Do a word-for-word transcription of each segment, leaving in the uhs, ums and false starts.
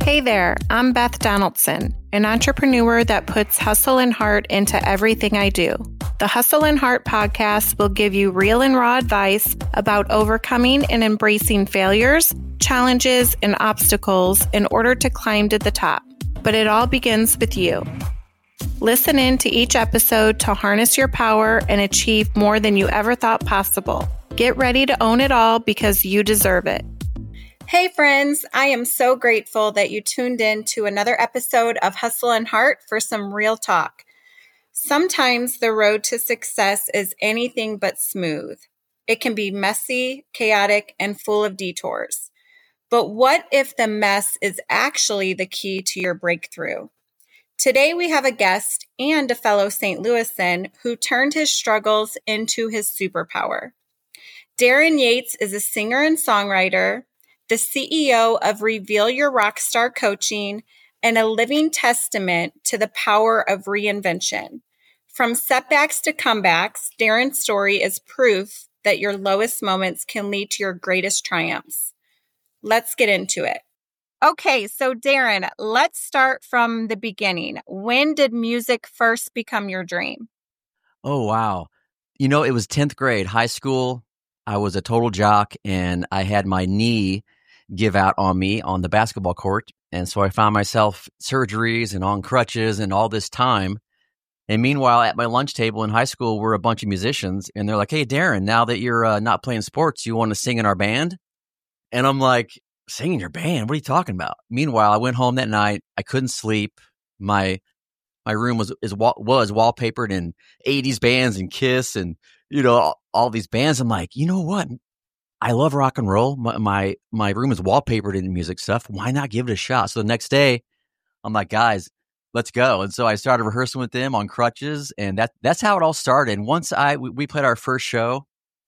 Hey there, I'm Beth Donaldson, an entrepreneur that puts hustle and heart into everything I do. The Hustle and Heart podcast will give you real and raw advice about overcoming and embracing failures, challenges, and obstacles in order to climb to the top. But it all begins with you. Listen in to each episode to harness your power and achieve more than you ever thought possible. Get ready to own it all because you deserve it. Hey friends, I am so grateful that you tuned in to another episode of Hustle and Heart for some real talk. Sometimes the road to success is anything but smooth. It can be messy, chaotic, and full of detours. But what if the mess is actually the key to your breakthrough? Today we have a guest and a fellow Saint Louisan who turned his struggles into his superpower. Darren Yates is a singer and songwriter, the C E O of Reveal Your Rockstar Coaching, and a living testament to the power of reinvention. From setbacks to comebacks, Darren's story is proof that your lowest moments can lead to your greatest triumphs. Let's get into it. Okay, so Darren, let's start from the beginning. When did music first become your dream? Oh, wow. You know, it was tenth grade, high school. I was a total jock, and I had my knee give out on me on the basketball court. And so I found myself surgeries and on crutches and all this time. And meanwhile, at my lunch table in high school, we're a bunch of musicians. And they're like, hey, Darren, now that you're uh, not playing sports, you want to sing in our band? And I'm like, sing in your band? What are you talking about? Meanwhile, I went home that night. I couldn't sleep. My my room was is was wallpapered in eighties bands and Kiss and, you know, all, all these bands. I'm like, you know what? I love rock and roll. My, my my room is wallpapered in music stuff. Why not give it a shot? So the next day, I'm like, guys, let's go. And so I started rehearsing with them on crutches, and that that's how it all started. And once I we, we played our first show,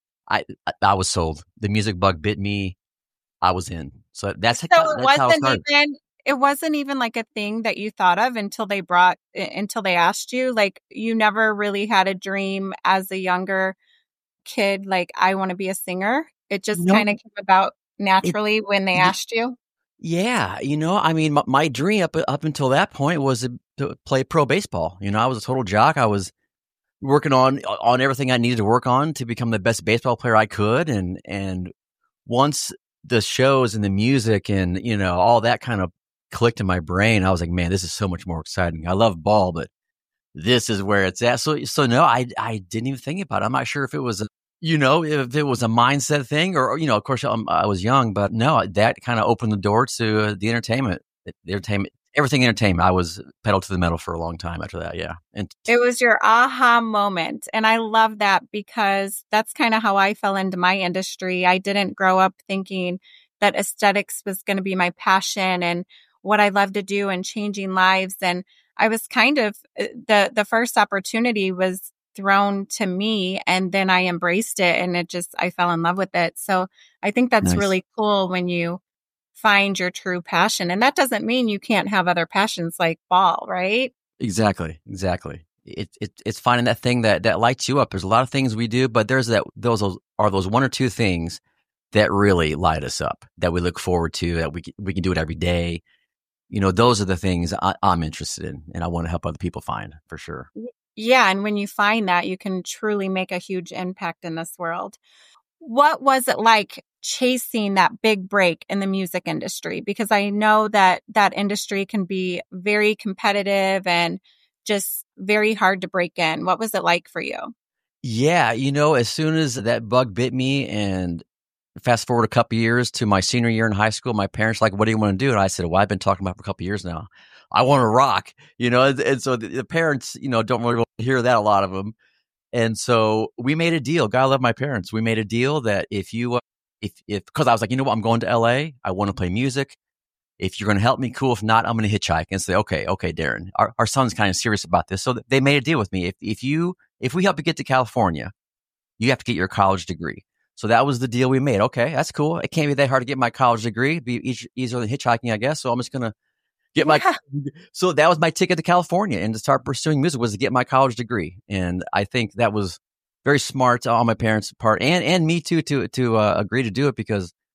I I was sold. The music bug bit me. I was in. So that's, so that's it how it wasn't started. even it wasn't even like a thing that you thought of until they brought until they asked you. Like you never really had a dream as a younger kid, like I want to be a singer. It just No, kind of came about it, naturally when they it, asked you. yeah, you know, I mean, my, my dream up up until that point was to, to play pro baseball. You know, I was a total jock. I was working on on everything I needed to work on to become the best baseball player I could. And and once the shows and the music and, you know, all that kind of clicked in my brain, I was like, man, this is so much more exciting. I love ball, but this is where it's at. So so no, I I didn't even think about it. I'm not sure if it was a You know, if it was a mindset thing or, you know, of course, um, I was young, but no, that kind of opened the door to uh, the entertainment, the entertainment, everything entertainment. I was pedal to the metal for a long time after that. Yeah. And It was your aha moment. And I love that because that's kind of how I fell into my industry. I didn't grow up thinking that aesthetics was going to be my passion and what I love to do and changing lives. And I was kind of the, the first opportunity was thrown to me and then I embraced it and it just, I fell in love with it. So I think that's nice. really cool when you find your true passion. And that doesn't mean you can't have other passions like ball, right? Exactly. Exactly. It, it, it's finding that thing that, that lights you up. There's a lot of things we do, but there's that, those are those one or two things that really light us up, that we look forward to, that we can, we can do it every day. You know, those are the things I, I'm interested in and I want to help other people find for sure. Yeah. And when you find that, you can truly make a huge impact in this world. What was it like chasing that big break in the music industry? Because I know that that industry can be very competitive and just very hard to break in. What was it like for you? Yeah. You know, as soon as that bug bit me and fast forward a couple years to my senior year in high school, my parents were like, what do you want to do? And I said, well, I've been talking about it for a couple years now. I want to rock, you know, and, and so the, the parents, you know, don't really want to hear that, a lot of them. And so we made a deal. God love my parents. We made a deal that if you, uh, if, if, cause I was like, you know what, I'm going to L A. I want to play music. If you're going to help me, cool. If not, I'm going to hitchhike and say, okay, okay, Darren, our, our son's kind of serious about this. So they made a deal with me. If, if you, if we help you get to California, you have to get your college degree. So that was the deal we made. Okay, that's cool. It can't be that hard to get my college degree. It'd be easier, easier than hitchhiking, I guess. So I'm just going to get my, Yeah. so that was my ticket to California and to start pursuing music was to get my college degree. And I think that was very smart on my parents' part and, and me too, to, to uh, agree to do it because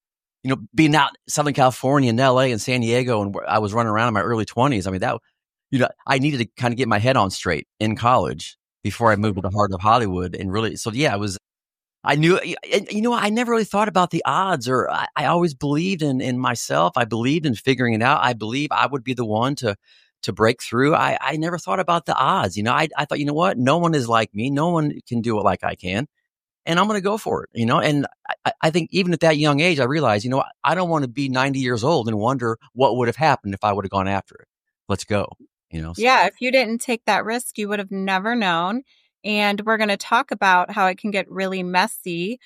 you know, being out in Southern California and L A and San Diego, and I was running around in my early twenties. I mean, that, you know, I needed to kind of get my head on straight in college before I moved to the heart of Hollywood. And really, so yeah, it was, I knew, and you know, I never really thought about the odds, or I, I always believed in, in myself. I believed in figuring it out. I believe I would be the one to, to break through. I, I never thought about the odds. You know, I, I thought, you know what? No one is like me. No one can do it like I can. And I'm going to go for it, you know? And I, I think even at that young age, I realized, you know, I don't want to be ninety years old and wonder what would have happened if I would have gone after it. Let's go, you know? Yeah. If you didn't take that risk, you would have never known. And we're going to talk about how it can get really messy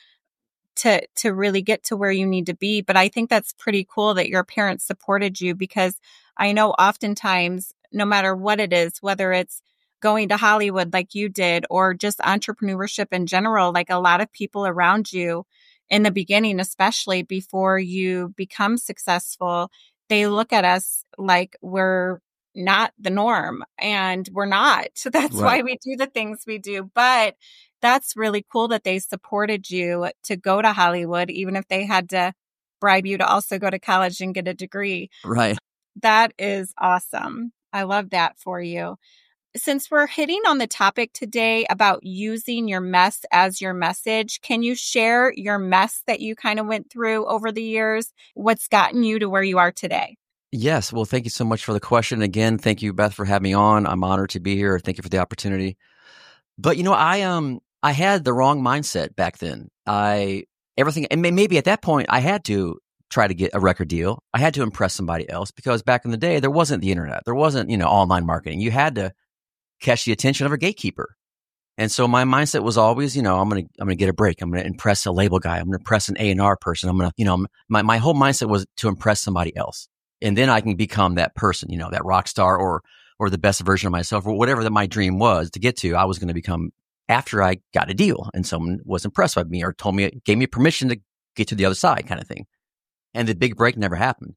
to to really get to where you need to be. But I think that's pretty cool that your parents supported you, because I know oftentimes, no matter what it is, whether it's going to Hollywood like you did, or just entrepreneurship in general, like a lot of people around you in the beginning, especially before you become successful, they look at us like we're not the norm, and we're not. So that's Right. why we do the things we do. But that's really cool that they supported you to go to Hollywood, even if they had to bribe you to also go to college and get a degree. Right. That is awesome. I love that for you. Since we're hitting on the topic today about using your mess as your message, can you share your mess that you kind of went through over the years? What's gotten you to where you are today? Yes. Well, thank you so much for the question. Again, thank you, Beth, for having me on. I'm honored to be here. Thank you for the opportunity. But, you know, I, um, I had the wrong mindset back then. I, everything, and maybe at that point I had to try to get a record deal. I had to impress somebody else, because back in the day, there wasn't the internet. There wasn't, you know, online marketing. You had to catch the attention of a gatekeeper. And so my mindset was always, you know, I'm going to, I'm going to get a break. I'm going to impress a label guy. I'm going to impress an A and R person. I'm going to, you know, my, my whole mindset was to impress somebody else. And then I can become that person, you know, that rock star, or, or the best version of myself, or whatever that my dream was to get to. I was going to become after I got a deal and someone was impressed by me or told me, gave me permission to get to the other side, kind of thing. And the big break never happened.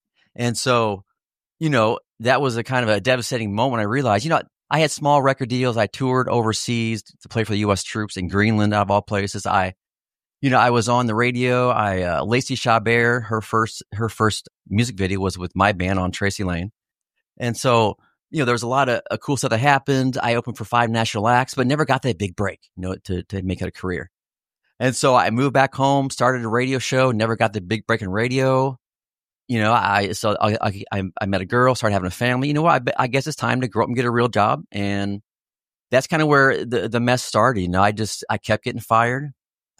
And so, you know, that was a kind of a devastating moment. I realized, you know, I had small record deals. I toured overseas to play for the U S troops in Greenland, out of all places. I, you know, I was on the radio. I, uh, Lacey Chabert, her first, her first music video was with my band on Tracy Lane. And so, you know, there was a lot of uh, cool stuff that happened. I opened for five national acts, but never got that big break, you know, to, to make it a career. And so I moved back home, started a radio show, never got the big break in radio. You know, I, so I, I, I met a girl, started having a family. You know what? I, I guess it's time to grow up and get a real job. And that's kind of where the, the mess started. You know, I just, I kept getting fired.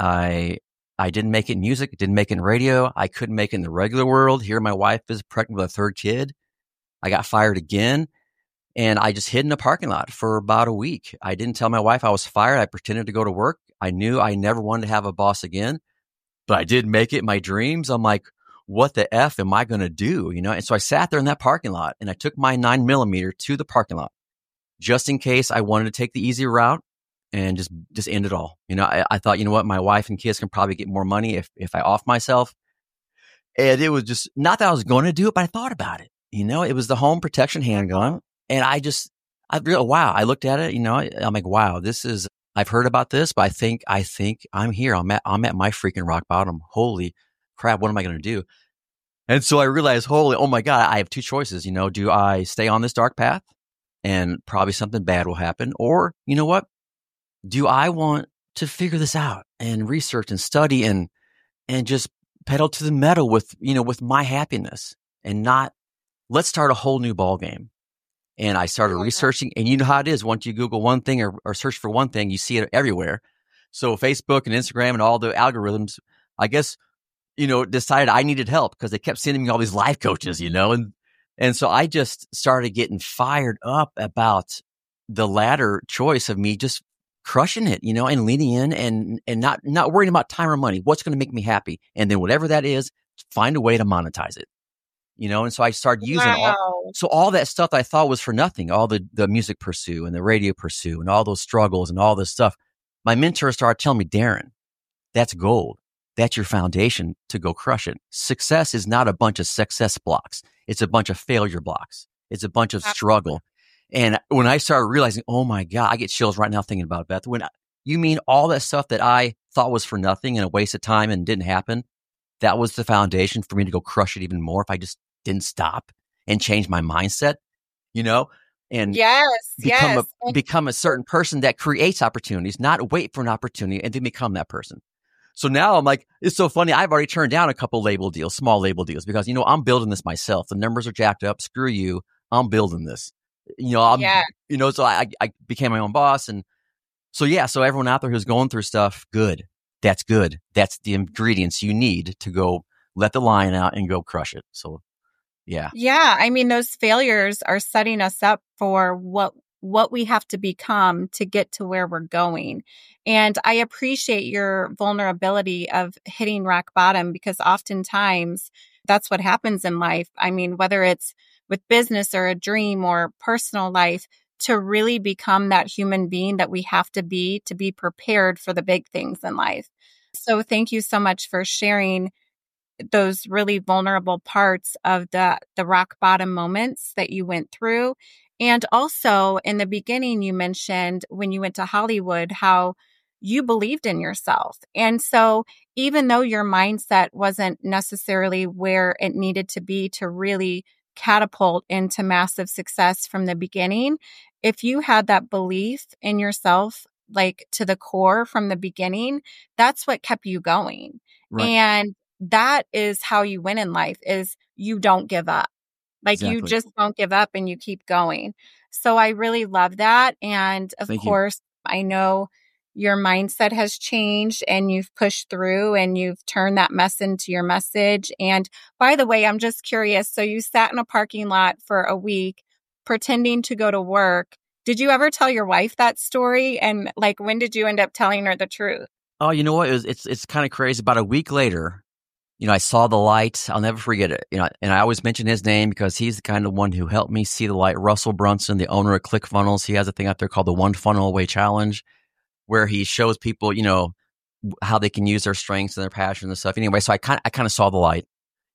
I, I didn't make it in music, didn't make it in radio. I couldn't make it in the regular world. Here, my wife is pregnant with a third kid. I got fired again. And I just hid in a parking lot for about a week. I didn't tell my wife I was fired. I pretended to go to work. I knew I never wanted to have a boss again, but I did make it in my dreams. I'm like, what the F am I going to do? You know? And so I sat there in that parking lot and I took my nine millimeter to the parking lot just in case I wanted to take the easy route and just, just end it all. You know, I, I thought, you know what? My wife and kids can probably get more money if, if I off myself. And it was just not that I was going to do it, but I thought about it. You know, it was the home protection handgun. And I just, I realized, wow, I looked at it, you know, I'm like, wow, this is, I've heard about this, but I think, I think I'm here. I'm at, I'm at my freaking rock bottom. Holy crap. What am I going to do? And so I realized, holy, oh my God, I have two choices. You know, do I stay on this dark path and probably something bad will happen? Or, you know what? Do I want to figure this out and research and study and, and just pedal to the metal with, you know, with my happiness and not, let's start a whole new ball game. And I started researching, and you know how it is. Once you Google one thing or, or search for one thing, you see it everywhere. So Facebook and Instagram and all the algorithms, I guess, you know, decided I needed help because they kept sending me all these life coaches, you know, and, and so I just started getting fired up about the latter choice of me just crushing it, you know, and leaning in and, and not, not worrying about time or money. What's going to make me happy? And then whatever that is, find a way to monetize it. You know, and so I started using Wow. all, so all that stuff that I thought was for nothing, all the, the music pursue and the radio pursue and all those struggles and all this stuff. My mentor started telling me, Darren, that's gold. That's your foundation to go crush it. Success is not a bunch of success blocks. It's a bunch of failure blocks. It's a bunch of struggle. And when I started realizing, oh my God, I get chills right now thinking about it, Beth. When I, you mean all that stuff that I thought was for nothing and a waste of time and didn't happen, that was the foundation for me to go crush it even more if I just didn't stop and change my mindset, you know, and yes, become yes. a become a certain person that creates opportunities, not wait for an opportunity and then become that person. So now I'm like, it's so funny. I've already turned down a couple label deals, small label deals, because, you know, I'm building this myself. The numbers are jacked up. Screw you. I'm building this. You know, I'm, Yeah. you know, so I, I became my own boss. And so, yeah, so everyone out there who's going through stuff, good. That's good. That's the ingredients you need to go let the lion out and go crush it. So, yeah. Yeah. I mean, those failures are setting us up for what what we have to become to get to where we're going. And I appreciate your vulnerability of hitting rock bottom, because oftentimes that's what happens in life. I mean, whether it's with business or a dream or personal life, to really become that human being that we have to be to be prepared for the big things in life. So thank you so much for sharing those really vulnerable parts of the the rock bottom moments that you went through. And also in the beginning, you mentioned when you went to Hollywood, how you believed in yourself. And so even though your mindset wasn't necessarily where it needed to be to really catapult into massive success from the beginning, if you had that belief in yourself, like to the core from the beginning, that's what kept you going. Right. And that is how you win in life, is you don't give up. Like you Exactly. just don't give up and you keep going. So I really love that. And of Thank you. course, I know your mindset has changed and you've pushed through and you've turned that mess into your message. And by the way, I'm just curious. So you sat in a parking lot for a week pretending to go to work. Did you ever tell your wife that story? And like, when did you end up telling her the truth? Oh, you know what? It was, it's it's kind of crazy. About a week later, you know, I saw the light. I'll never forget it. You know, and I always mention his name because he's the kind of one who helped me see the light. Russell Brunson, the owner of ClickFunnels, he has a thing out there called the One Funnel Away Challenge, where he shows people, you know, how they can use their strengths and their passion and stuff. Anyway, so I kind of I kind of saw the light,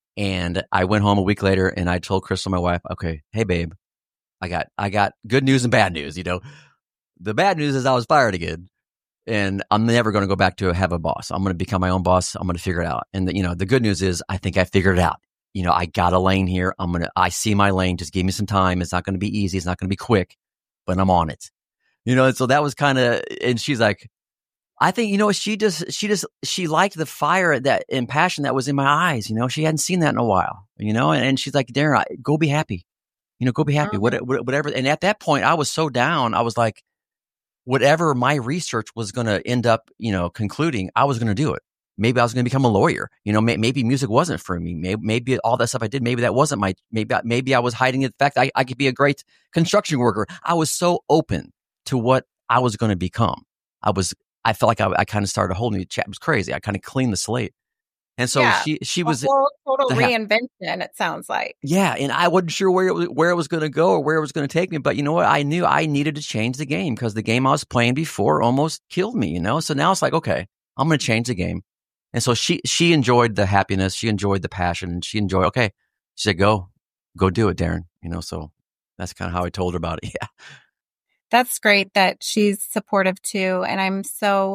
and I went home a week later, and I told Crystal, my wife, okay, hey babe, I got I got good news and bad news. You know, the bad news is I was fired again. And I'm never going to go back to have a boss. I'm going to become my own boss. I'm going to figure it out. And the, you know, the good news is I think I figured it out. You know, I got a lane here. I'm going to, I see my lane. Just give me some time. It's not going to be easy. It's not going to be quick, but I'm on it. You know, and so that was kind of, and she's like, I think, you know, she just, she just, she liked the fire that and passion that was in my eyes. You know, she hadn't seen that in a while, you know, and, and she's like, Darren, go be happy. You know, go be happy. Mm-hmm. What, whatever. And at that point I was so down. I was like, whatever my research was going to end up, you know, concluding, I was going to do it. Maybe I was going to become a lawyer. You know, may, maybe music wasn't for me. Maybe, maybe all that stuff I did, maybe that wasn't my, maybe, maybe I was hiding the fact I, I could be a great construction worker. I was so open to what I was going to become. I was, I felt like I, I kind of started a whole new chapter. It was crazy. I kind of cleaned the slate. And so yeah. she, she was a whole, total the, reinvention, it sounds like. Yeah. And I wasn't sure where it was, where it was going to go or where it was going to take me. But you know what? I knew I needed to change the game because the game I was playing before almost killed me, you know? So now it's like, okay, I'm going to change the game. And so she, she enjoyed the happiness. She enjoyed the passion. She enjoyed, okay. She said, go, go do it, Darren. You know, so that's kind of how I told her about it. Yeah. That's great that she's supportive too. And I'm so,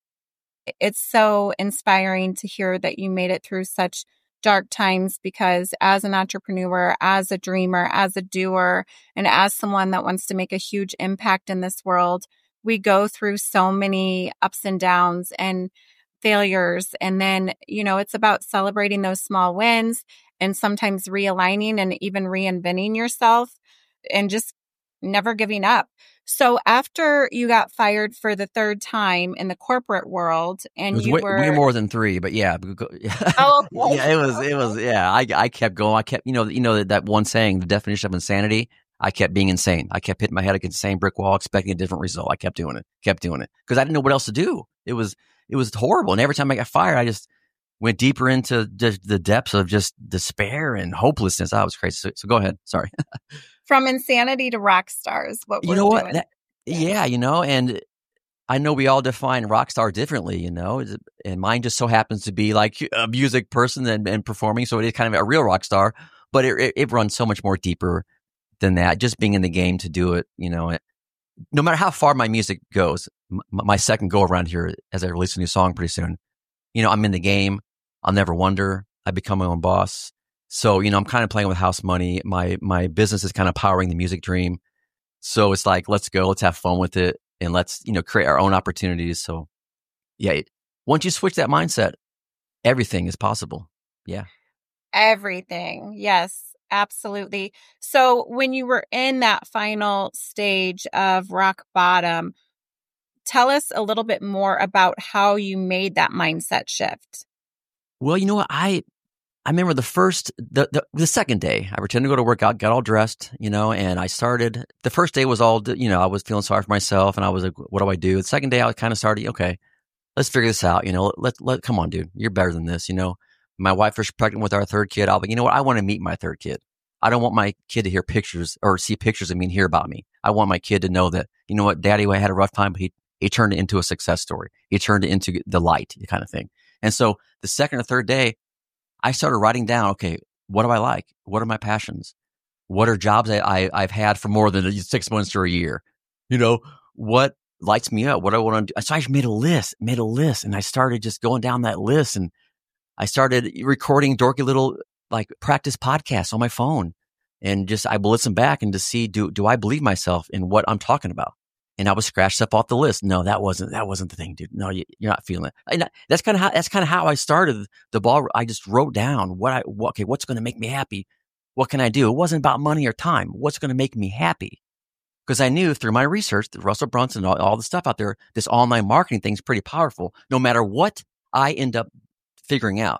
it's so inspiring to hear that you made it through such dark times, because as an entrepreneur, as a dreamer, as a doer, and as someone that wants to make a huge impact in this world, we go through so many ups and downs and failures. And then, you know, it's about celebrating those small wins and sometimes realigning and even reinventing yourself and just never giving up. So after you got fired for the third time in the corporate world, and it was you way, were way more than three, but yeah, oh, okay. yeah, it was, it was, yeah. I, I kept going. I kept, you know, you know that one saying, the definition of insanity. I kept being insane. I kept hitting my head against the same brick wall, expecting a different result. I kept doing it, kept doing it because I didn't know what else to do. It was, it was horrible. And every time I got fired, I just went deeper into the, the depths of just despair and hopelessness. I was crazy. So, so go ahead. Sorry. From insanity to rock stars, what you we're know what? doing. That, yeah, you know, and I know we all define rock star differently, you know, and mine just so happens to be like a music person and, and performing. So it is kind of a real rock star, but it, it, it runs so much more deeper than that. Just being in the game to do it, you know, it, no matter how far my music goes, m- my second go around here, as I release a new song pretty soon, you know, I'm in the game. I'll never wonder. I become my own boss. So, you know, I'm kind of playing with house money. My, my business is kind of powering the music dream. So it's like, let's go, let's have fun with it. And let's, you know, create our own opportunities. So yeah, it, once you switch that mindset, everything is possible. Yeah. Everything. Yes, absolutely. So when you were in that final stage of rock bottom, tell us a little bit more about how you made that mindset shift. Well, you know what? I, I remember the first, the, the, the second day, I pretended to go to work out, got all dressed, you know, and I started, the first day was all, you know, I was feeling sorry for myself and I was like, what do I do? The second day I kind of started, okay, let's figure this out. You know, let, let, come on, dude, you're better than this. You know, my wife was pregnant with our third kid. I'll be, you know what? I want to meet my third kid. I don't want my kid to hear pictures or see pictures of me and hear about me. I want my kid to know that, you know what, daddy had a rough time, but he, he turned it into a success story. He turned it into the light kind of thing. And so the second or third day, I started writing down, okay, what do I like? What are my passions? What are jobs I, I, I've had for more than six months or a year? You know, what lights me up? What do I want to do? So I made a list, made a list, and I started just going down that list. And I started recording dorky little like practice podcasts on my phone. And just, I will listen back and to see, do, do I believe myself in what I'm talking about? And I was scratched up off the list. No, that wasn't, that wasn't the thing, dude. No, you, you're not feeling it. And that's kind of how, that's kind of how I started the ball. I just wrote down what I, what, okay, what's going to make me happy? What can I do? It wasn't about money or time. What's going to make me happy? Because I knew through my research that Russell Brunson, all, all the stuff out there, this online marketing thing is pretty powerful. No matter what I end up figuring out,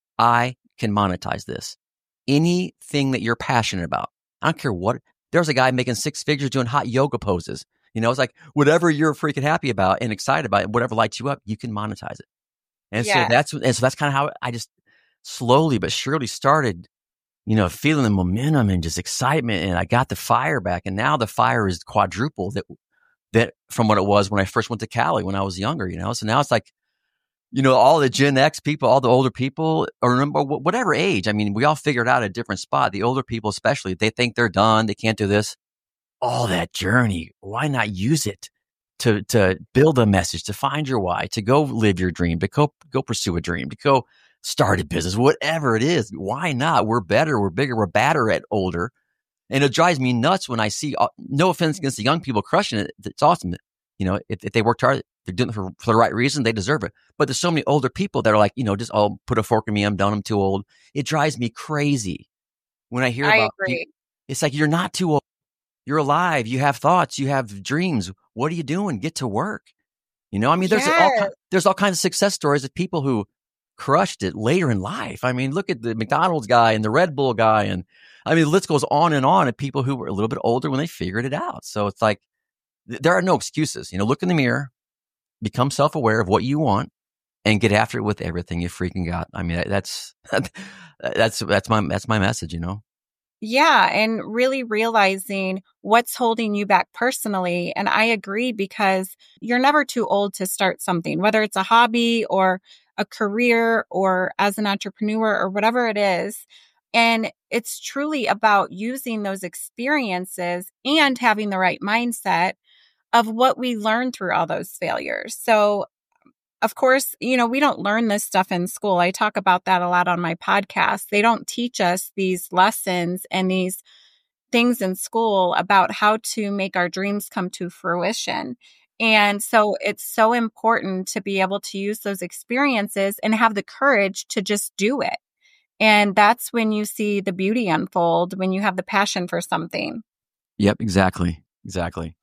I can monetize this. Anything that you're passionate about. I don't care what, there's a guy making six figures doing hot yoga poses. You know, it's like whatever you're freaking happy about and excited about, whatever lights you up, you can monetize it. And yeah. so that's and so that's kind of how I just slowly but surely started, you know, feeling the momentum and just excitement. And I got the fire back. And now the fire is quadruple that that from what it was when I first went to Cali when I was younger, you know. So now it's like, you know, all the Gen X people, all the older people, or remember whatever age. I mean, we all figured out a different spot. The older people, especially, they think they're done. They can't do this. All that journey, why not use it to to build a message, to find your why, to go live your dream, to go go pursue a dream, to go start a business, whatever it is. Why not? We're better, we're bigger, we're badder at older. And it drives me nuts when I see, uh, no offense against the young people crushing it. It's awesome. You know, if, if they worked hard, they're doing it for, for the right reason, they deserve it. But there's so many older people that are like, you know, just, oh, put a fork in me, I'm done, I'm too old. It drives me crazy when I hear I about agree. People. It's like, you're not too old. You're alive. You have thoughts. You have dreams. What are you doing? Get to work. You know, I mean, there's yes. all there's all kinds of success stories of people who crushed it later in life. I mean, look at the McDonald's guy and the Red Bull guy, and I mean, the list goes on and on. Of people who were a little bit older when they figured it out. So it's like th- there are no excuses. You know, look in the mirror, become self-aware of what you want, and get after it with everything you freaking got. I mean, that's that's that's my that's my message. You know. Yeah. And really realizing what's holding you back personally. And I agree, because you're never too old to start something, whether it's a hobby or a career or as an entrepreneur or whatever it is. And it's truly about using those experiences and having the right mindset of what we learned through all those failures. So of course, you know, we don't learn this stuff in school. I talk about that a lot on my podcast. They don't teach us these lessons and these things in school about how to make our dreams come to fruition. And so it's so important to be able to use those experiences and have the courage to just do it. And that's when you see the beauty unfold, when you have the passion for something. Yep, exactly. Exactly.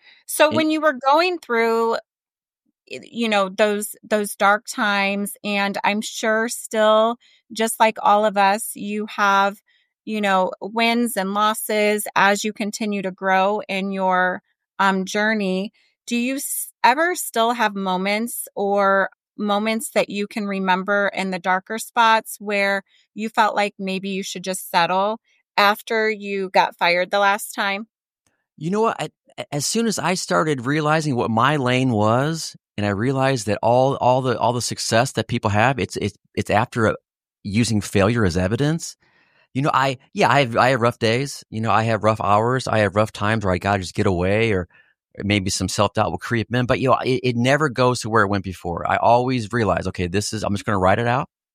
So and- when you were going through you know, those, those dark times. And I'm sure still, just like all of us, you have, you know, wins and losses as you continue to grow in your um, journey. Do you s- ever still have moments or moments that you can remember in the darker spots where you felt like maybe you should just settle after you got fired the last time? You know what? I, as soon as I started realizing what my lane was, and I realized that all all the all the success that people have, it's it's it's after a, using failure as evidence. You know, I yeah, I have I have rough days. You know, I have rough hours. I have rough times where I gotta just get away, or, or maybe some self doubt will creep in. But you know, it, it never goes to where it went before. I always realize, okay, this is I'm just going to write it out.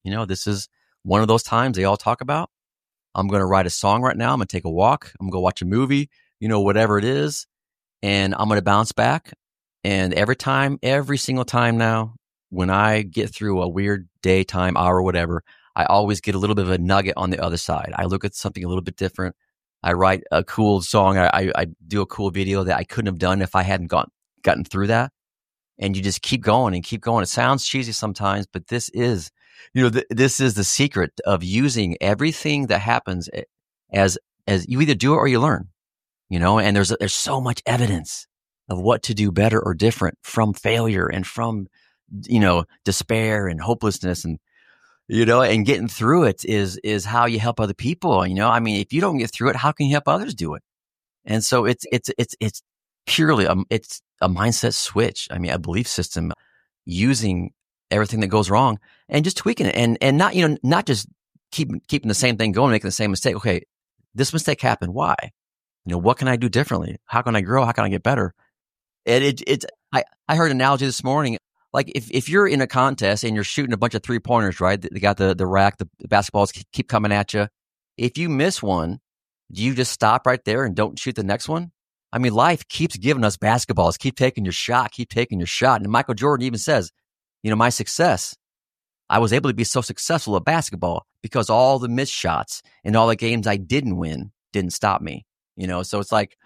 You know, this is one of those times they all talk about. I'm going to write a song right now. I'm going to take a walk. I'm going to go watch a movie, you know, whatever it is. And I'm going to bounce back. And every time, every single time now, when I get through a weird day, time, hour, whatever, I always get a little bit of a nugget on the other side. I look at something a little bit different. I write a cool song. I, I, I do a cool video that I couldn't have done if I hadn't got, gotten through that. And you just keep going and keep going. It sounds cheesy sometimes, but this is, you know, th- this is the secret of using everything that happens as, as you either do it or you learn, you know, and there's, there's so much evidence of what to do better or different from failure and from, you know, despair and hopelessness, and, you know, and getting through it is, is how you help other people. You know, I mean, if you don't get through it, how can you help others do it? And so it's, it's, it's, it's purely, um, it's a mindset switch. I mean, a belief system, using everything that goes wrong and just tweaking it, and, and not, you know, not just keep, keeping the same thing going, making the same mistake. Okay, this mistake happened. Why? You know, what can I do differently? How can I grow? How can I get better? And it, it, I, I heard an analogy this morning. Like if, if you're in a contest and you're shooting a bunch of three pointers, right? They got the, the rack, the, the basketballs keep coming at you. If you miss one, do you just stop right there and don't shoot the next one? I mean, life keeps giving us basketballs. Keep taking your shot, keep taking your shot. And Michael Jordan even says, you know, my success, I was able to be so successful at basketball because all the missed shots and all the games I didn't win didn't stop me. You know, so it's like,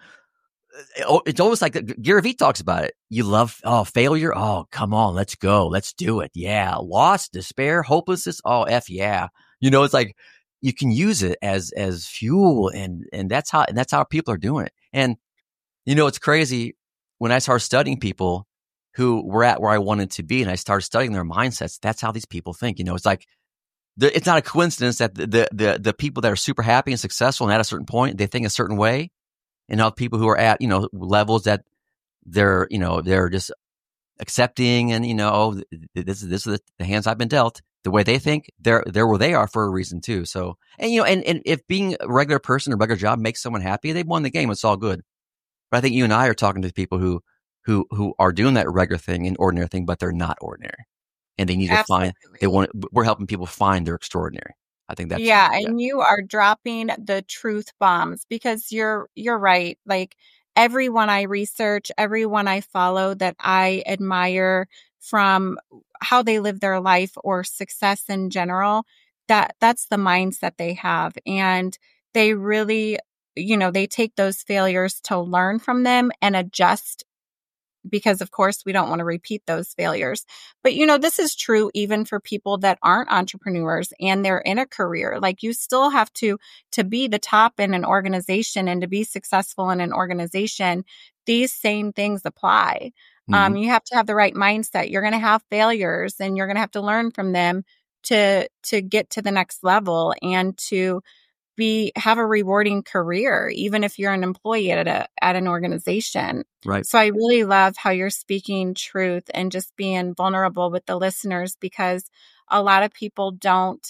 it's almost like Gary Vee talks about it. You love, oh, failure. Oh, come on. Let's go. Let's do it. Yeah. Loss, despair, hopelessness. Oh, F yeah. You know, it's like you can use it as, as fuel, and, and that's how, and that's how people are doing it. And, you know, it's crazy when I started studying people who were at where I wanted to be, and I started studying their mindsets. That's how these people think. You know, it's like, the, it's not a coincidence that the, the, the, the people that are super happy and successful and at a certain point, they think a certain way. And other people who are at, you know, levels that they're, you know, they're just accepting, and, you know, oh, this is, this is the hands I've been dealt. The way they think, they're, they're where they are for a reason too. So, and, you know, and, and if being a regular person or regular job makes someone happy, they've won the game. It's all good. But I think you and I are talking to people who, who, who are doing that regular thing and ordinary thing, but they're not ordinary, and they need Absolutely. to find, they want, we're helping people find their extraordinary. I think that's yeah, yeah, and you are dropping the truth bombs, because you're you're right. Like everyone I research, everyone I follow that I admire from how they live their life or success in general, that that's the mindset they have, and they really, you know, they take those failures to learn from them and adjust, because of course we don't want to repeat those failures. But, you know, this is true even for people that aren't entrepreneurs and they're in a career. Like you still have to, to be the top in an organization and to be successful in an organization. These same things apply. Mm-hmm. Um, you have to have the right mindset. You're going to have failures and you're going to have to learn from them to, to get to the next level and to be have a rewarding career, even if you're an employee at a at an organization. Right. So I really love how you're speaking truth and just being vulnerable with the listeners, because a lot of people don't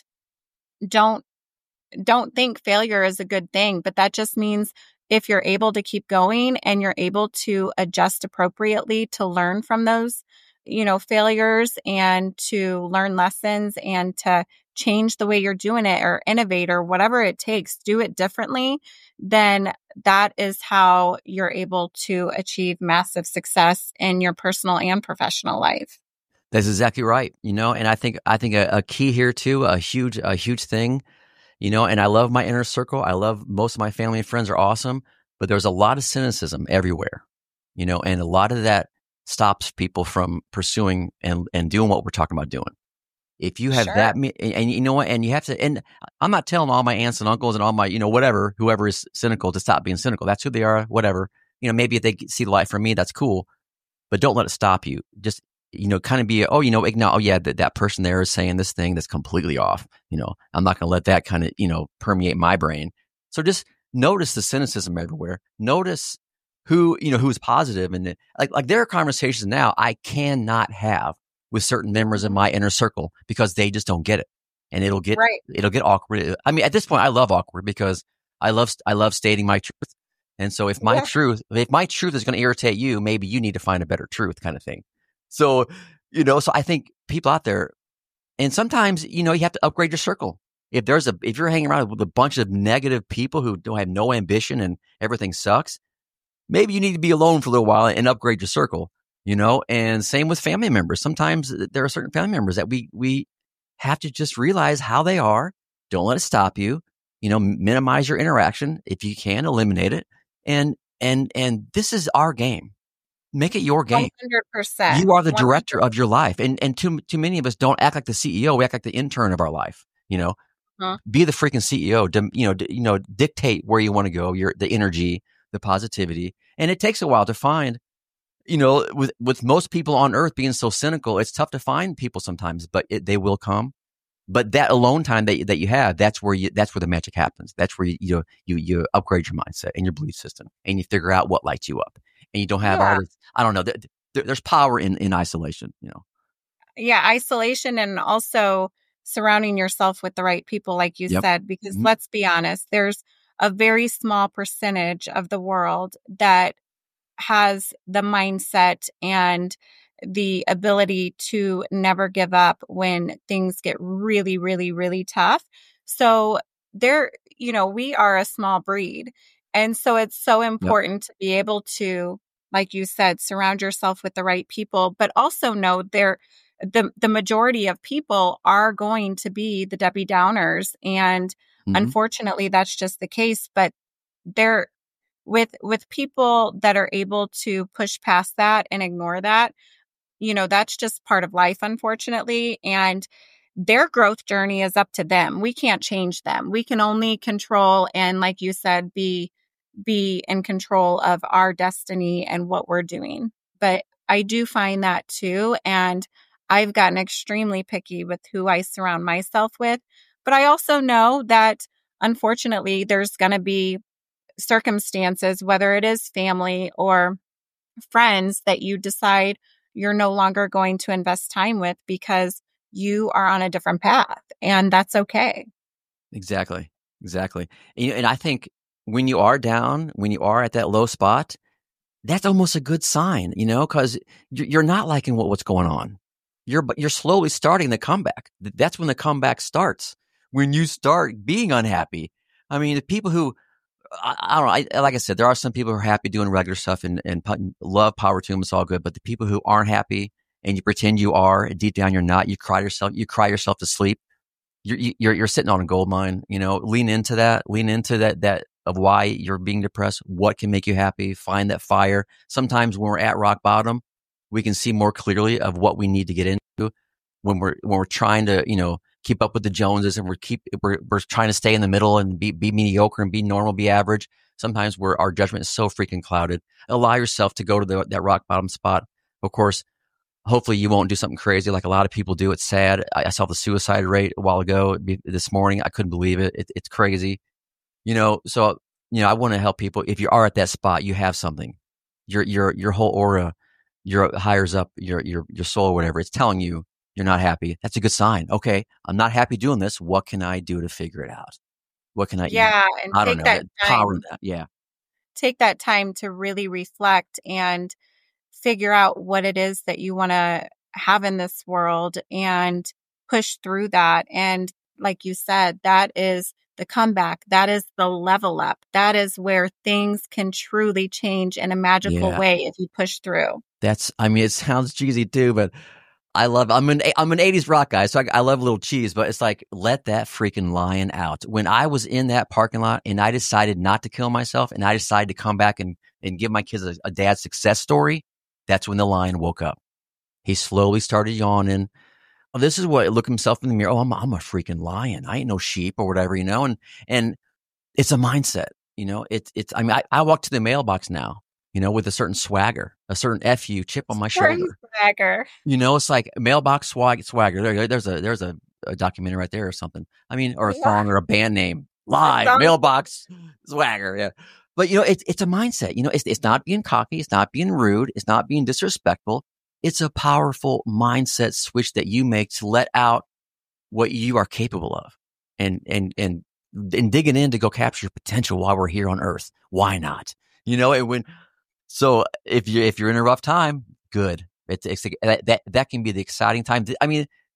don't don't think failure is a good thing, but that just means if you're able to keep going and you're able to adjust appropriately to learn from those, you know, failures and to learn lessons and to change the way you're doing it or innovate or whatever it takes, do it differently, then that is how you're able to achieve massive success in your personal and professional life. That's exactly right. You know, and I think, I think a, a key here too, a huge, a huge thing, you know, and I love my inner circle. I love most of my family and friends are awesome, but there's a lot of cynicism everywhere, you know, and a lot of that stops people from pursuing and, and doing what we're talking about doing. If you have sure. that, and, and you know what, and you have to, and I'm not telling all my aunts and uncles and all my, you know, whatever, whoever is cynical to stop being cynical. That's who they are, whatever. You know, maybe if they see the light from me, that's cool, but don't let it stop you. Just, you know, kind of be, oh, you know, ignore, oh yeah, that, that person there is saying this thing that's completely off. You know, I'm not going to let that kind of, you know, permeate my brain. So just notice the cynicism everywhere. Notice who, you know, who's positive. And like, like there are conversations now I cannot have with certain members of my inner circle because they just don't get it, and it'll get right. it'll get awkward. I mean, at this point, I love awkward because I love I love stating my truth, and so if my yeah. truth if my truth is going to irritate you, maybe you need to find a better truth, kind of thing. So, you know, so I think people out there, and sometimes, you know, you have to upgrade your circle. If there's a, if you're hanging around with a bunch of negative people who don't have no ambition and everything sucks, maybe you need to be alone for a little while and upgrade your circle, you know? And same with family members. Sometimes there are certain family members that we, we have to just realize how they are. Don't let it stop you, you know, minimize your interaction. If you can, eliminate it. And, and, and this is our game. Make it your game. one hundred percent. You are the one hundred percent. director of your life. And, and too, too many of us don't act like the C E O. We act like the intern of our life, you know? Huh. Be the freaking C E O. You know, you know, dictate where you want to go. Your the energy, the positivity, and it takes a while to find. You know, with with most people on Earth being so cynical, it's tough to find people sometimes, but it, they will come. But that alone time that that you have, that's where you that's where the magic happens. That's where you you you, you upgrade your mindset and your belief system, and you figure out what lights you up, and you don't have yeah. all this. I don't know. There, there, there's power in in isolation. You know. Yeah, isolation, and also surrounding yourself with the right people, like you yep. said, because mm-hmm. let's be honest, there's a very small percentage of the world that has the mindset and the ability to never give up when things get really, really, really tough. So there, you know, we are a small breed. And so it's so important yep. to be able to, like you said, surround yourself with the right people, but also know there the the majority of people are going to be the Debbie Downers. And mm-hmm. unfortunately, that's just the case. But there, with with people that are able to push past that and ignore that, you know, that's just part of life, unfortunately. And their growth journey is up to them. We can't change them. We can only control and, like you said, be be in control of our destiny and what we're doing. But I do find that too. And I've gotten extremely picky with who I surround myself with. But I also know that, unfortunately, there's going to be circumstances, whether it is family or friends, that you decide you're no longer going to invest time with because you are on a different path. And that's okay. Exactly. Exactly. And, and I think when you are down, when you are at that low spot, that's almost a good sign, you know, because you're not liking what, what's going on. You're you're slowly starting the comeback. That's when the comeback starts. When you start being unhappy. I mean, the people who, I, I don't know, I, like I said, there are some people who are happy doing regular stuff and, and love, power to them. It's all good. But the people who aren't happy and you pretend you are, and deep down you're not, you cry yourself, you cry yourself to sleep. You're you're you're sitting on a gold mine. You know, lean into that. Lean into that that of why you're being depressed. What can make you happy? Find that fire. Sometimes when we're at rock bottom, we can see more clearly of what we need to get into. When we're when we're trying to, you know, keep up with the Joneses and we're keep we're we're trying to stay in the middle and be be mediocre and be normal, be average. Sometimes we're our judgment is so freaking clouded. Allow yourself to go to the, that rock bottom spot. Of course, hopefully you won't do something crazy like a lot of people do. It's sad. I, I saw the suicide rate a while ago. This morning, I couldn't believe it. it. It's crazy. You know, so you know, I want to help people. If you are at that spot, you have something. Your your your whole aura, your hires up, your your your soul, or whatever. It's telling you you're not happy. That's a good sign. Okay, I'm not happy doing this. What can I do to figure it out? What can I? Yeah, eat? and I take don't know. that Power time. that. Yeah. Take that time to really reflect and figure out what it is that you want to have in this world and push through that. And like you said, that is the comeback. That is the level up. That is where things can truly change in a magical Yeah. way if you push through. That's, I mean, it sounds cheesy too, but I love, I'm an, I'm an eighties rock guy, so I, I love a little cheese, but it's like, let that freaking lion out. When I was in that parking lot and I decided not to kill myself and I decided to come back and, and give my kids a, a dad's success story, that's when the lion woke up. He slowly started yawning. Oh, this is what, look himself in the mirror. Oh, I'm, I'm a freaking lion. I ain't no sheep or whatever, you know, and, and it's a mindset, you know, it's, it's, I mean, I, I walk to the mailbox now, you know, with a certain swagger, a certain F U chip on my Certain shoulder. Swagger. You know, it's like mailbox swag, swagger. There, there's a, there's a, a documentary right there or something. I mean, or a Yeah. song or a band name. Live, mailbox swagger. Yeah. But, you know, it's, it's a mindset. You know, it's, it's not being cocky. It's not being rude. It's not being disrespectful. It's a powerful mindset switch that you make to let out what you are capable of and, and, and, and digging in to go capture your potential while we're here on earth. Why not? You know, and when, so if you, if you're in a rough time, good. It's, it's that, that, that can be the exciting time. I mean,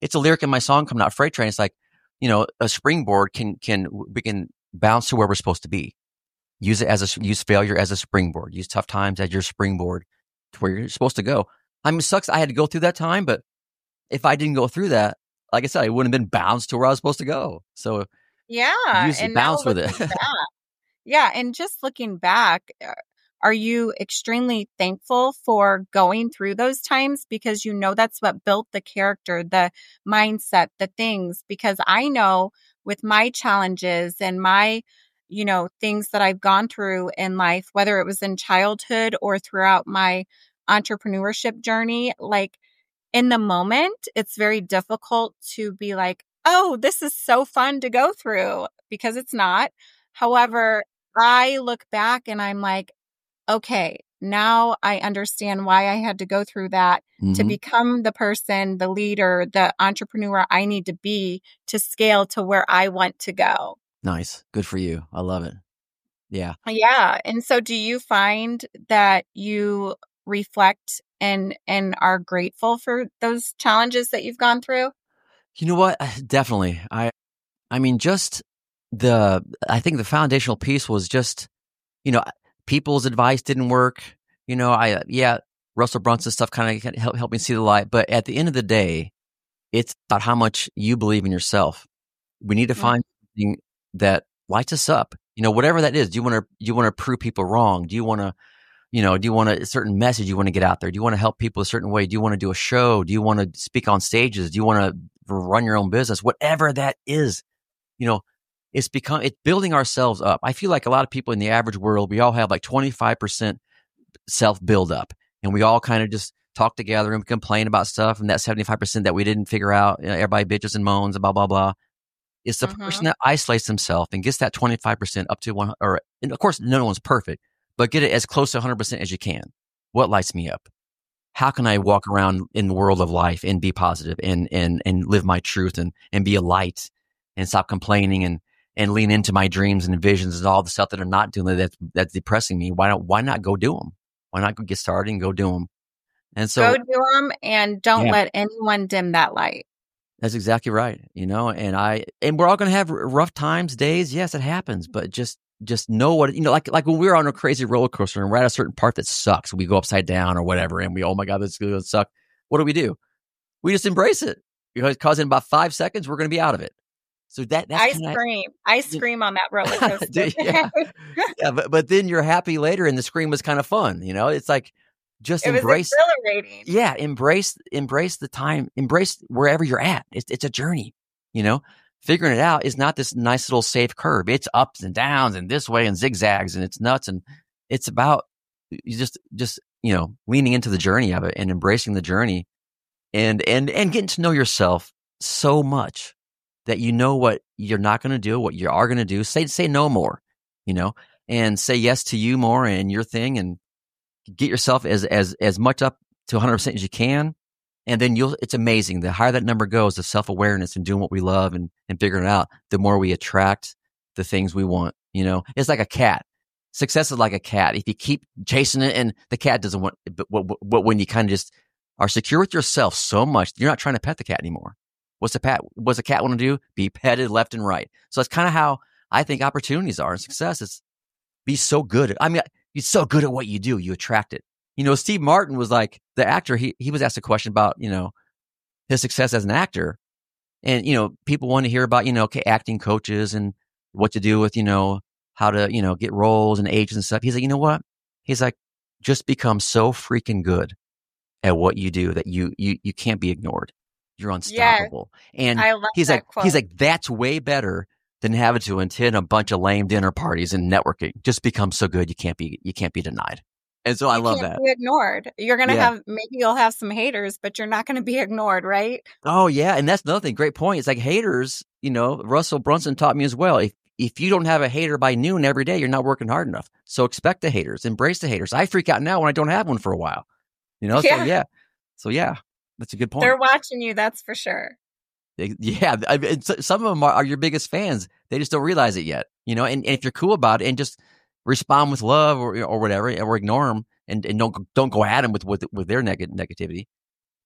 it's a lyric in my song coming out, Freight Train. It's like, you know, a springboard can, can, we can bounce to where we're supposed to be. Use it as a, use failure as a springboard. Use tough times as your springboard to where you're supposed to go. I mean, it sucks I had to go through that time, but if I didn't go through that, like I said, I wouldn't have been bounced to where I was supposed to go. So yeah. use it, And now bounce with it. looking back, yeah. And just looking back, uh, are you extremely thankful for going through those times? Because you know that's what built the character, the mindset, the things. Because I know with my challenges and my, you know, things that I've gone through in life, whether it was in childhood or throughout my entrepreneurship journey, like in the moment, it's very difficult to be like, oh, this is so fun to go through, because it's not. However, I look back and I'm like, okay, now I understand why I had to go through that mm-hmm. to become the person, the leader, the entrepreneur I need to be to scale to where I want to go. Nice. Good for you. I love it. Yeah. Yeah. And so do you find that you reflect and and are grateful for those challenges that you've gone through? You know what? Definitely. I I mean, just the, I think the foundational piece was just, you know, people's advice didn't work. You know, I, yeah, Russell Brunson stuff kind of helped, helped me see the light. But at the end of the day, it's about how much you believe in yourself. We need to find mm-hmm. something that lights us up. You know, whatever that is. Do you want to, do you want to prove people wrong? Do you want to, you know, do you want a, a certain message you want to get out there? Do you want to help people a certain way? Do you want to do a show? Do you want to speak on stages? Do you want to run your own business? Whatever that is, you know, it's become, it's building ourselves up. I feel like a lot of people in the average world, we all have like twenty-five percent self build up, and we all kind of just talk together and complain about stuff. And that seventy-five percent that we didn't figure out, you know, everybody bitches and moans and blah, blah, blah. It's the mm-hmm. person that isolates themselves and gets that twenty-five percent up to one, or, and of course, no one's perfect, but get it as close to one hundred percent as you can. What lights me up? How can I walk around in the world of life and be positive and, and, and live my truth and, and be a light and stop complaining and, and lean into my dreams and visions and all the stuff that I'm not doing that's, that's depressing me? Why don't, why not go do them? Why not go get started and go do them? And so go do them, and don't yeah. let anyone dim that light. That's exactly right. You know, and I, and we're all going to have rough times, days. Yes, it happens, but just, just know what, you know, like, like when we're on a crazy roller coaster and we're at a certain part that sucks, we go upside down or whatever. And we, oh my God, this is going to suck. What do we do? We just embrace it, because in about five seconds, we're going to be out of it. So that, that's I scream, of, I scream on that roller coaster. yeah. yeah, but, but then you're happy later, and the scream was kind of fun. You know, it's like, just it embrace, was exhilarating. Yeah. Embrace, embrace the time, embrace wherever you're at. It's, it's a journey, you know, figuring it out is not this nice little safe curve. It's ups and downs and this way and zigzags, and it's nuts. And it's about you just, just, you know, leaning into the journey of it and embracing the journey, and, and, and getting to know yourself so much that you know what you're not going to do, what you are going to do. Say, say no more, you know, and say yes to you more and your thing, and get yourself as, as, as much up to one hundred percent as you can. And then you'll, it's amazing. The higher that number goes, the self-awareness and doing what we love and, and figuring it out, the more we attract the things we want. You know, it's like a cat. Success is like a cat. If you keep chasing it and the cat doesn't want, but, but, but when you kind of just are secure with yourself so much, you're not trying to pet the cat anymore. What's a pet? What's a cat want to do? Be petted left and right. So that's kind of how I think opportunities are, and success is be so good at, I mean, you're so good at what you do, you attract it. You know, Steve Martin was like the actor. He, he was asked a question about, you know, his success as an actor. And, you know, people want to hear about, you know, acting coaches and what to do with, you know, how to, you know, get roles and agents and stuff. He's like, you know what? He's like, just become so freaking good at what you do that you, you, you can't be ignored. You're unstoppable. Yeah, and I love he's that like, quote. he's like, that's way better than having to attend a bunch of lame dinner parties and networking. Just become so good. You can't be, you can't be denied. And so you I love can't that. Be ignored. You're going to yeah. have, maybe you'll have some haters, but you're not going to be ignored, right? Oh yeah. And that's another thing. Great point. It's like haters, you know, Russell Brunson taught me as well. If, if you don't have a hater by noon every day, you're not working hard enough. So expect the haters, embrace the haters. I freak out now when I don't have one for a while, you know? Yeah. So yeah. So yeah, that's a good point. They're watching you. That's for sure. Yeah. I mean, some of them are, are your biggest fans. They just don't realize it yet, you know? And, and if you're cool about it and just respond with love or, or whatever, or ignore them and, and don't, don't go at them with, with, with their neg- negativity,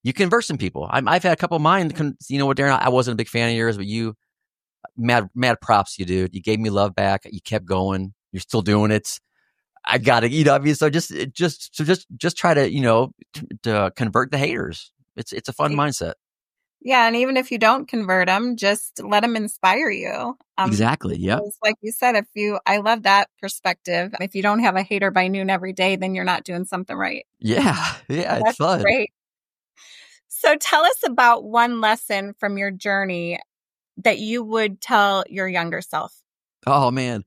you convert some people. I'm, I've had a couple of mine, you know what, Darren, I wasn't a big fan of yours, but you, mad, mad props to you, dude. You gave me love back. You kept going. You're still doing it. I got to, you know, I mean, so just, just, so just, just try to, you know, t- to convert the haters. It's, it's a fun mindset. Yeah. And even if you don't convert them, just let them inspire you. Um, exactly. Yeah. Like you said, if you, I love that perspective. If you don't have a hater by noon every day, then you're not doing something right. Yeah. Yeah. That's it's fun. Great. So tell us about one lesson from your journey that you would tell your younger self. Oh, man.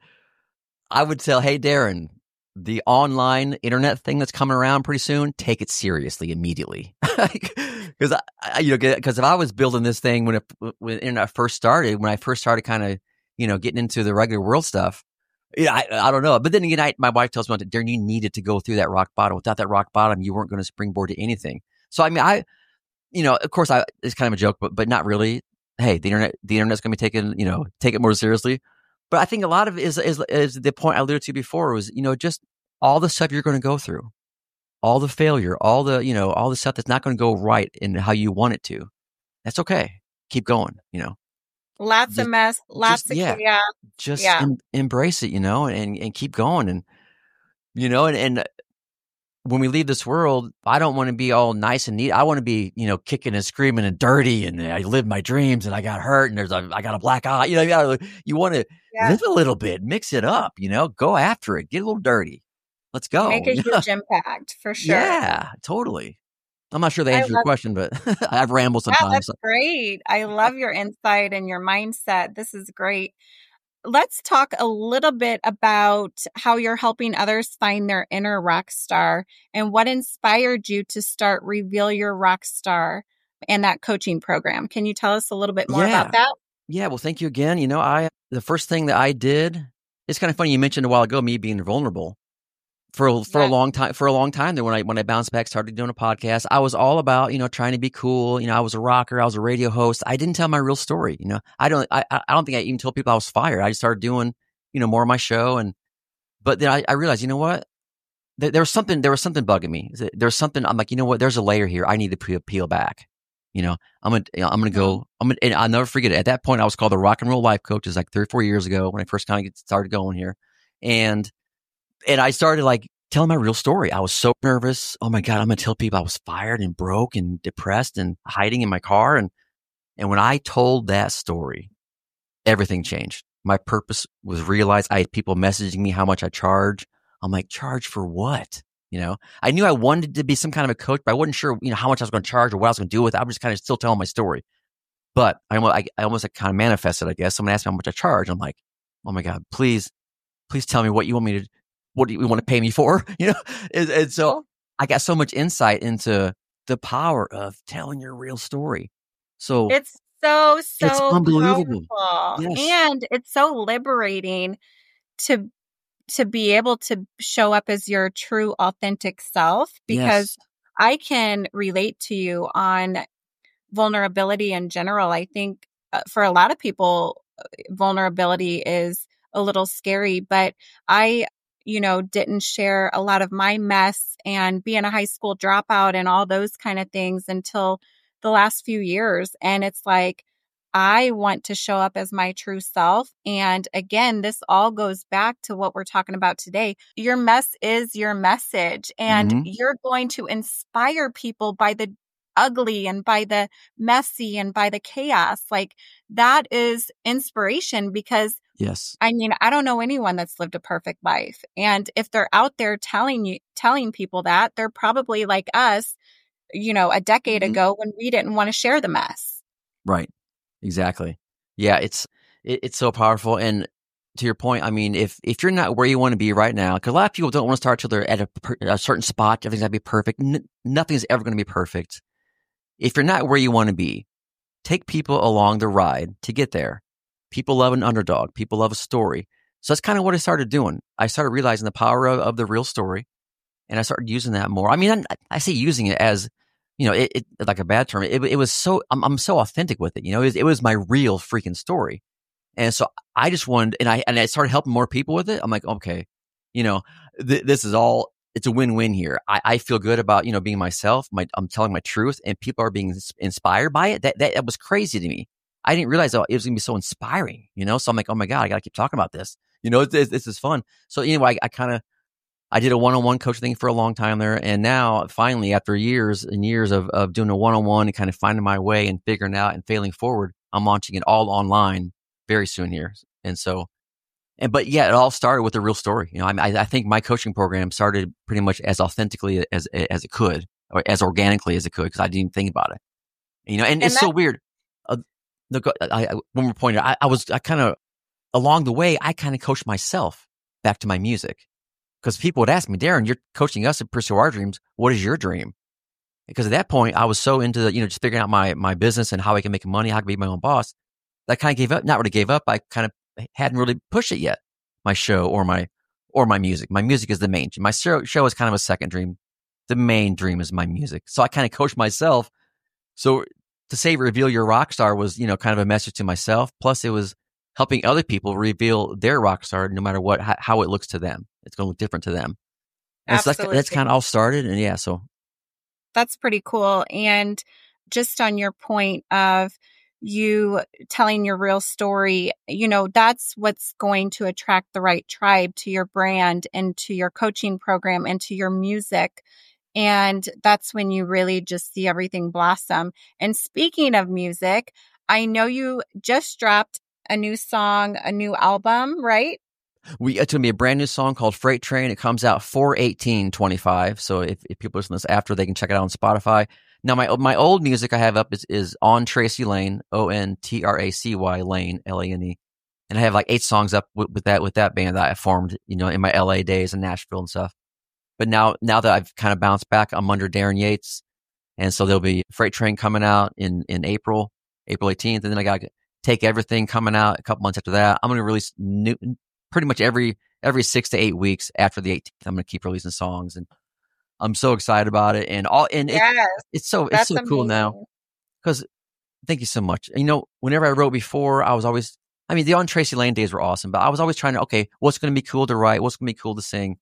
I would tell, hey, Darren, the online internet thing that's coming around pretty soon, take it seriously immediately. Because I, I, you know, because if I was building this thing when it when internet first started, when I first started kind of, you know, getting into the regular world stuff, yeah, I, I don't know. But then again, I, my wife tells me, Darren, you needed to go through that rock bottom. Without that rock bottom, you weren't going to springboard to anything. So I mean, I, you know, of course, I it's kind of a joke, but but not really. Hey, the internet, the internet's going to be taken, you know, take it more seriously. But I think a lot of it is, is, is the point I alluded to before was, you know, just all the stuff you're going to go through, all the failure, all the, you know, all the stuff that's not going to go right in how you want it to. That's okay. Keep going, you know. Lots just, of mess, lots just, of yeah, chaos. Just yeah. em- embrace it, you know, and, and keep going. And, you know, and, and when we leave this world, I don't want to be all nice and neat. I want to be, you know, kicking and screaming and dirty, and I lived my dreams and I got hurt and there's a, I got a black eye. You know, you, gotta, you want to yeah. live a little bit, mix it up, you know, go after it, get a little dirty. Let's go. Make a huge impact for sure. Yeah, totally. I'm not sure they answered your question, but I've rambled yeah, sometimes. That's so. Great. I love your insight and your mindset. This is great. Let's talk a little bit about how you're helping others find their inner rock star and what inspired you to start Reveal Your Rock Star and that coaching program. Can you tell us a little bit more yeah. about that? Yeah, well, thank you again. You know, I the first thing that I did, it's kind of funny. You mentioned a while ago me being vulnerable. For for yeah. a long time, for a long time there, when I when I bounced back, started doing a podcast, I was all about, you know, trying to be cool. You know, I was a rocker, I was a radio host. I didn't tell my real story. You know, I don't, I, I don't think I even told people I was fired. I just started doing, you know, more of my show, and but then I, I realized, you know what, there, there was something, there was something bugging me. There was something. I'm like, you know what, there's a layer here. I need to peel, peel back. You know, I'm gonna, you know, I'm gonna go. I'm gonna, and I'll never forget it. At that point, I was called the Rock and Roll Life Coach. It was like three or four years ago when I first kind of started going here, and and I started like. telling my real story. I was so nervous. Oh my God, I'm going to tell people I was fired and broke and depressed and hiding in my car. And, and when I told that story, everything changed. My purpose was realized. I had people messaging me how much I charge. I'm like, charge for what? You know, I knew I wanted to be some kind of a coach, but I wasn't sure, you know, how much I was going to charge or what I was going to do with it. I was just kind of still telling my story. But I, I, I almost like kind of manifested, I guess. Someone asked me how much I charge. I'm like, oh my God, please, please tell me what you want me to what do you want to pay me for? You know? And, and so I got so much insight into the power of telling your real story. So it's so, so it's unbelievable. Yes. And it's so liberating to, to be able to show up as your true, authentic self, because yes. I can relate to you on vulnerability in general. I think uh, for a lot of people, vulnerability is a little scary, but I, you know, didn't share a lot of my mess and being a high school dropout and all those kind of things until the last few years. And it's like, I want to show up as my true self. And again, this all goes back to what we're talking about today. Your mess is your message, and mm-hmm. you're going to inspire people by the ugly and by the messy and by the chaos. Like that is inspiration, because yes. I mean, I don't know anyone that's lived a perfect life. And if they're out there telling you, telling people that, they're probably like us, you know, a decade mm-hmm. ago when we didn't want to share the mess. Right. Exactly. Yeah. It's, it, it's so powerful. And to your point, I mean, if, if you're not where you want to be right now, because a lot of people don't want to start till they're at a, a certain spot, everything's got to be perfect. N- nothing's ever going to be perfect. If you're not where you want to be, take people along the ride to get there. People love an underdog. People love a story. So that's kind of what I started doing. I started realizing the power of, of the real story, and I started using that more. I mean, I, I say using it as, you know, it, it like a bad term. It, it was so, I'm, I'm so authentic with it. You know, it was, it was my real freaking story. And so I just wanted, and I, and I started helping more people with it. I'm like, okay, you know, th- this is all, it's a win-win here. I, I feel good about, you know, being myself. My, I'm telling my truth, and people are being inspired by it. That, that, that was crazy to me. I didn't realize oh, it was going to be so inspiring, you know? So I'm like, oh my God, I got to keep talking about this. You know, this, this is fun. So anyway, I, I kind of, I did a one-on-one coaching thing for a long time there. And now finally, after years and years of, of doing a one-on-one and kind of finding my way and figuring out and failing forward, I'm launching it all online very soon here. And so, and, but yeah, it all started with a real story. You know, I, I think my coaching program started pretty much as authentically as, as it could, or as organically as it could, because I didn't even think about it. You know, and, and it's that- so weird. Uh, look, I, I, one more point, I, I was, I kind of, along the way, I kind of coached myself back to my music. Because people would ask me, Darren, you're coaching us to pursue our dreams. What is your dream? Because at that point, I was so into the, you know, just figuring out my my business and how I can make money, how I can be my own boss. That I kind of gave up. Not really gave up. I kind of hadn't really pushed it yet. My show or my or my music. My music is the main. My show show is kind of a second dream. The main dream is my music. So I kind of coached myself. So to say reveal your rock star was, you know, kind of a message to myself. Plus, it was helping other people reveal their rock star, no matter what, how, how it looks to them. It's going to look different to them. And so that's, that's kind of all started. And yeah, so. That's pretty cool. And just on your point of you telling your real story, you know, that's what's going to attract the right tribe to your brand and to your coaching program and to your music. And that's when you really just see everything blossom. And speaking of music, I know you just dropped a new song, a new album, right? We it's gonna be a brand new song called Freight Train. It comes out four eighteen twenty-five. So if, if people listen to this after, they can check it out on Spotify. Now my my old music I have up is, is On Tracy Lane, O N T R A C Y Lane, L A N E, and I have like eight songs up with, with that with that band that I formed, you know, in my L A days in Nashville and stuff. But now now that I've kind of bounced back, I'm under Darren Yates, and so there'll be Freight Train coming out in in April, April eighteenth, and then I got Take Everything coming out a couple months after that. I'm gonna release new. Pretty much every every six to eight weeks after the eighteenth, I'm going to keep releasing songs, and I'm so excited about it. And all and yes, it, it's so it's so amazing. Cool now because thank you so much. You know, whenever I wrote before, I was always I mean the On Tracy Lane days were awesome, but I was always trying to okay, what's going to be cool to write, what's going to be cool to sing.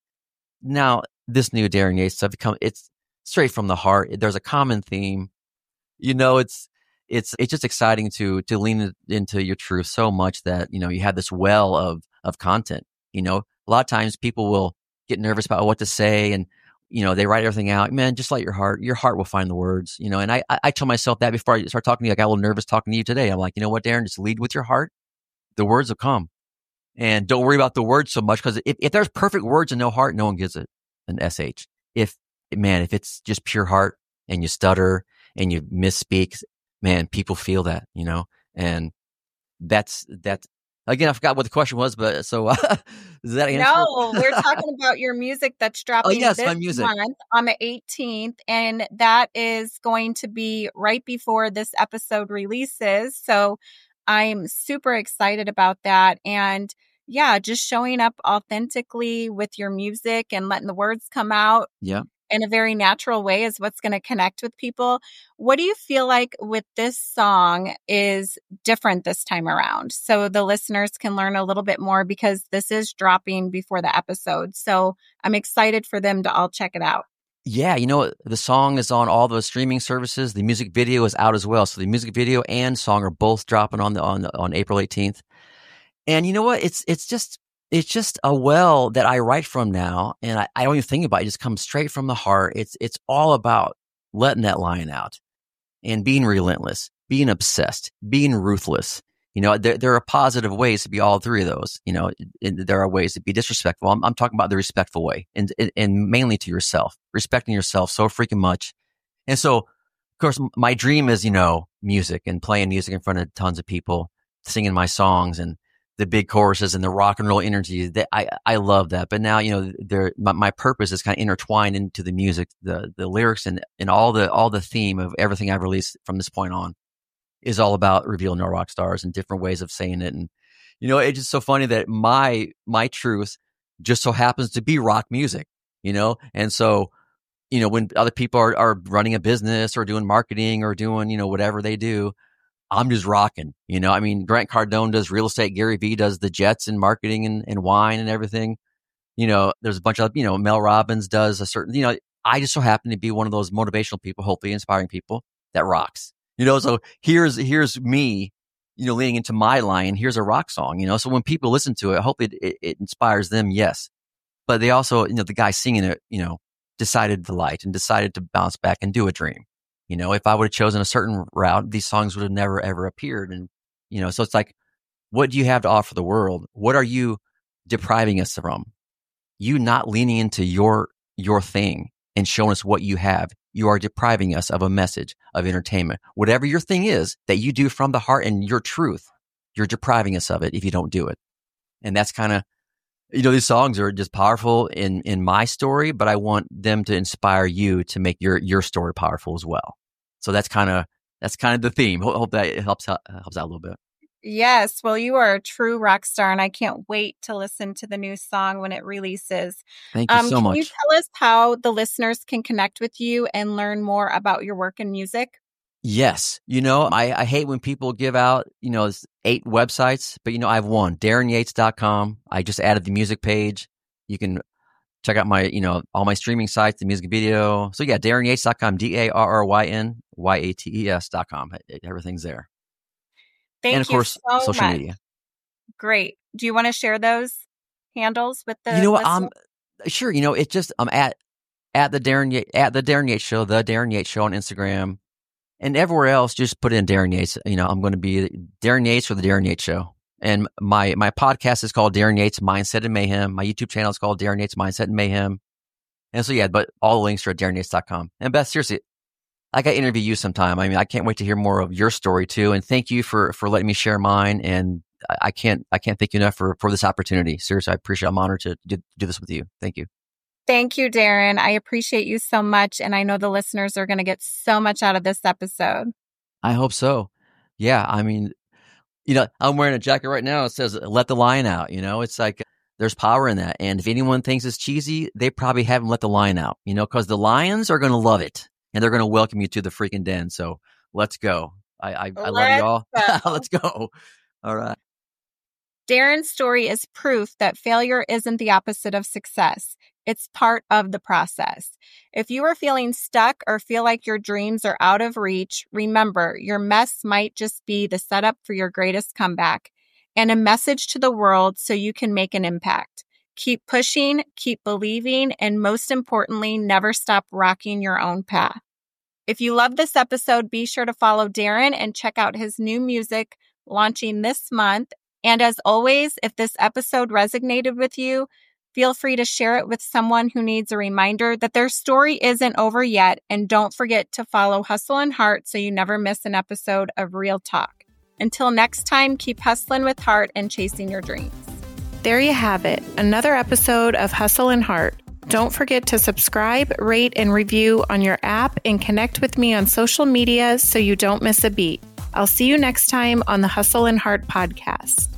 Now this new Darren Yates stuff become it's straight from the heart. There's a common theme. You know, it's. It's it's just exciting to to lean into your truth so much that, you know, you have this well of of content. You know, a lot of times people will get nervous about what to say and, you know, they write everything out. Man, just let your heart, your heart will find the words, you know. And I, I, I tell myself that before I start talking to you. I got a little nervous talking to you today. I'm like, you know what, Darren, just lead with your heart. The words will come. And don't worry about the words so much because if, if there's perfect words and no heart, no one gives it an S H. If, man, if it's just pure heart and you stutter and you misspeak, man, people feel that, you know, and that's, that's, again, I forgot what the question was, but so, uh, does that answer? No, we're talking about your music that's dropping oh, yes, this my music. month on the eighteenth, and that is going to be right before this episode releases. So I'm super excited about that. And yeah, just showing up authentically with your music and letting the words come out. Yeah. In a very natural way is what's going to connect with people. What do you feel like with this song is different this time around? So the listeners can learn a little bit more because this is dropping before the episode. So I'm excited for them to all check it out. Yeah, you know, the song is on all the streaming services. The music video is out as well. So the music video and song are both dropping on the on the, on April eighteenth. And you know what? It's it's just It's just a well that I write from now, and I, I don't even think about it. It just comes straight from the heart. It's it's all about letting that lion out and being relentless, being obsessed, being ruthless. You know, there there are positive ways to be all three of those. You know, and there are ways to be disrespectful. I'm, I'm talking about the respectful way, and and mainly to yourself, respecting yourself so freaking much. And so, of course, my dream is, you know, music and playing music in front of tons of people, singing my songs and the big choruses and the rock and roll energy. That I, I love that. But now, you know, there, my, my purpose is kind of intertwined into the music, the, the lyrics and, and all the, all the theme of everything I've released from this point on is all about revealing our rock stars and different ways of saying it. And, you know, it's just so funny that my, my truth just so happens to be rock music, you know? And so, you know, when other people are, are running a business or doing marketing or doing, you know, whatever they do, I'm just rocking, you know. I mean, Grant Cardone does real estate. Gary Vee does the jets and marketing and, and wine and everything. You know, there's a bunch of, you know, Mel Robbins does a certain, you know, I just so happen to be one of those motivational people, hopefully inspiring people that rocks. You know, so here's, here's me, you know, leaning into my line. Here's a rock song, you know, so when people listen to it, I hope it, it, it inspires them. Yes. But they also, you know, the guy singing it, you know, decided to light and decided to bounce back and do a dream. You know, if I would have chosen a certain route, these songs would have never, ever appeared. And, you know, so it's like, what do you have to offer the world? What are you depriving us from? You not leaning into your, your thing and showing us what you have. You are depriving us of a message of entertainment. Whatever your thing is that you do from the heart and your truth, you're depriving us of it if you don't do it. And that's kind of, you know, these songs are just powerful in, in my story, but I want them to inspire you to make your, your story powerful as well. So that's kind of, that's kind of the theme. Hope, hope that it helps out, helps out a little bit. Yes. Well, you are a true rock star, and I can't wait to listen to the new song when it releases. Thank you um, so can much. you tell us how the listeners can connect with you and learn more about your work in music? Yes. You know, I, I hate when people give out, you know, eight websites, but, you know, I have one, darren yates dot com. I just added the music page. You can check out my, you know, all my streaming sites, the music video. So yeah, darren yates dot com, D A R R Y N Y A T E S dot com. Everything's there. Thank and of you course, so social much. media. Great. Do you want to share those handles with the You know what? listeners? Um, sure. You know, it just, I'm at, at the Darren Yates, at the Darren Yates Show, the Darren Yates Show on Instagram. And everywhere else, just put in Darren Yates. You know, I'm going to be Darren Yates or the Darren Yates Show. And my my podcast is called Darren Yates Mindset and Mayhem. My YouTube channel is called Darren Yates Mindset and Mayhem. And so, yeah, but all the links are at darren yates dot com. And Beth, seriously, I got to interview you sometime. I mean, I can't wait to hear more of your story too. And thank you for for letting me share mine. And I, I can't I can't thank you enough for, for this opportunity. Seriously, I appreciate it. I'm honored to do, do this with you. Thank you. Thank you, Darren. I appreciate you so much. And I know the listeners are going to get so much out of this episode. I hope so. Yeah. I mean, you know, I'm wearing a jacket right now. It says, let the lion out. You know, it's like there's power in that. And if anyone thinks it's cheesy, they probably haven't let the lion out, you know, because the lions are going to love it and they're going to welcome you to the freaking den. So let's go. I, I, I love you all. Let's go. All right. Darren's story is proof that failure isn't the opposite of success. It's part of the process. If you are feeling stuck or feel like your dreams are out of reach, remember your mess might just be the setup for your greatest comeback and a message to the world so you can make an impact. Keep pushing, keep believing, and most importantly, never stop rocking your own path. If you love this episode, be sure to follow Darren and check out his new music launching this month. And as always, if this episode resonated with you, feel free to share it with someone who needs a reminder that their story isn't over yet. And don't forget to follow Hustle and Heart so you never miss an episode of Real Talk. Until next time, keep hustling with heart and chasing your dreams. There you have it, another episode of Hustle and Heart. Don't forget to subscribe, rate, and review on your app and connect with me on social media so you don't miss a beat. I'll see you next time on the Hustle and Heart podcast.